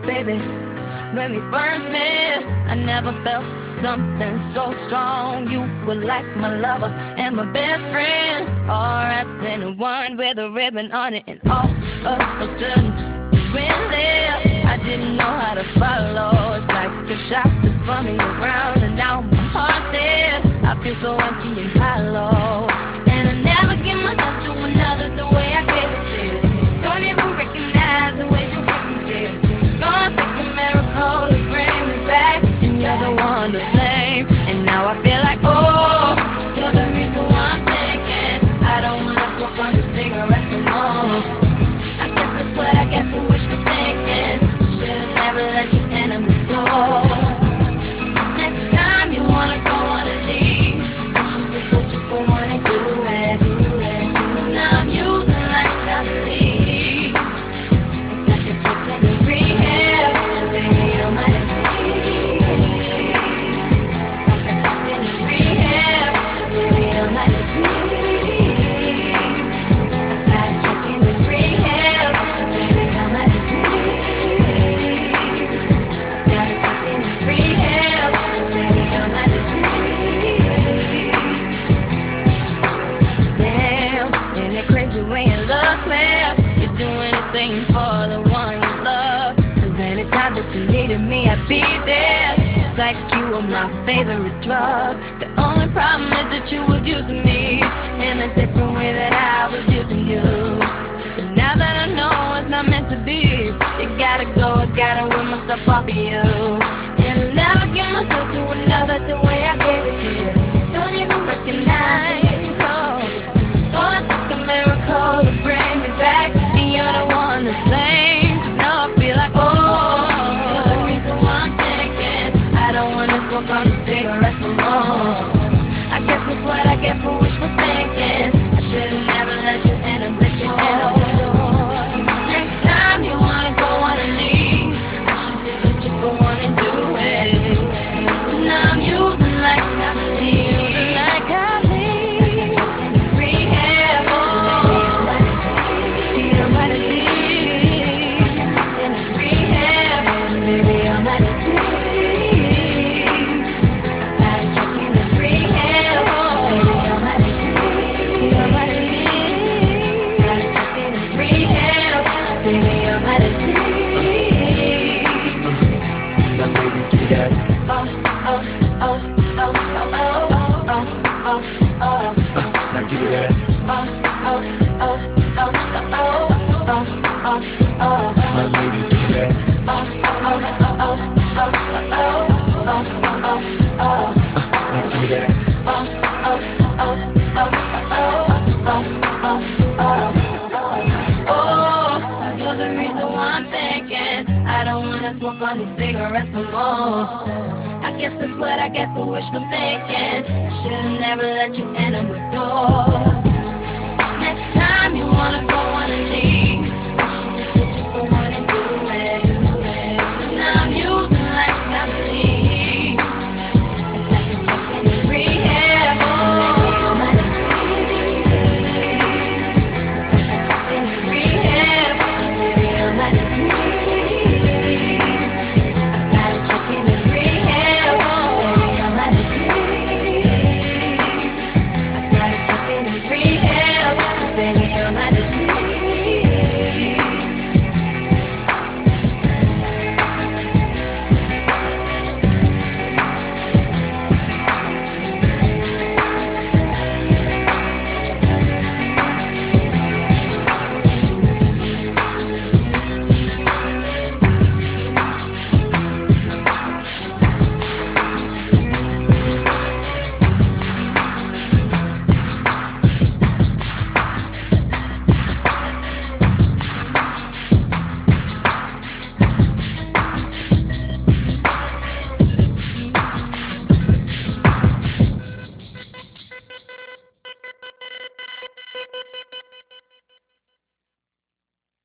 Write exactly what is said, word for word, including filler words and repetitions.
baby. When we first met, I never felt something so strong. You were like my lover and my best friend, all wrapped in one with a ribbon on it. And all of a sudden, when there, I didn't know how to follow. It's like a shot that spun me around, and now my heart's there. I feel so empty and hollow, and I never give myself to another the way I gave it to you. Don't even recognize the way you make me feel. Gonna take a miracle to bring me back, and you're the one to blame. And now I feel like, oh, you're the reason why I'm thinking I don't wanna smoke on your cigarettes no more. I guess that's what I get for wishful thinking. Should've never let you enter my door. Next time you wanna go on a leave, I should just let you go on and do it. Now I'm using like I believe. It's like a chicken in rehab, baby, you're my disease. Like a chicken in rehab, baby, you're my disease. Like a chicken in rehab, baby, you're my disease. Got a chicken in rehab, baby, you're my disease. Damn, ain't it crazy when you look left? You're doing anything for the one you love. Cause anytime that you needed me, I'd be there. It's like you were my favorite drug. The only problem is that you was using me in a different way that I was using you. But now that I know it's not meant to be, you gotta go, I gotta win myself off of you. And I'll never give myself to another the way I gave it to you. Don't even recognize, oh. Gonna take a miracle to bring me back, and you're the one to blame. Now I feel like, oh, you're the reason why I'm thinking I don't wanna smoke on the cigarettes no more. I guess that's what I get for wishful thinking. I should've never let you in and let you in the door. Next time you wanna go on a leave, I should just let you go on and do it. Now I'm using like I believe, like I believe. Rehab, oh, you're my disease. In rehab, baby, you're my disease. Got a check in the rehab, baby, you're my disease. You're my disease. Got a check in the rehab, baby, you're my disease. Now baby, do that. Oh, oh, oh, oh, oh, oh, oh, oh, oh. Now give me that. Oh, oh, oh, oh, oh, oh, oh, oh. My lady, do that. Oh, oh, oh, oh, oh, oh, oh, oh, oh. Now give me that. Oh, oh, oh, oh, oh, oh, oh, oh. Oh, you're the reason why I'm thinking I don't wanna smoke on these cigarettes no more. I guess that's what I get for wishful thinking. I should've never let you enter my door.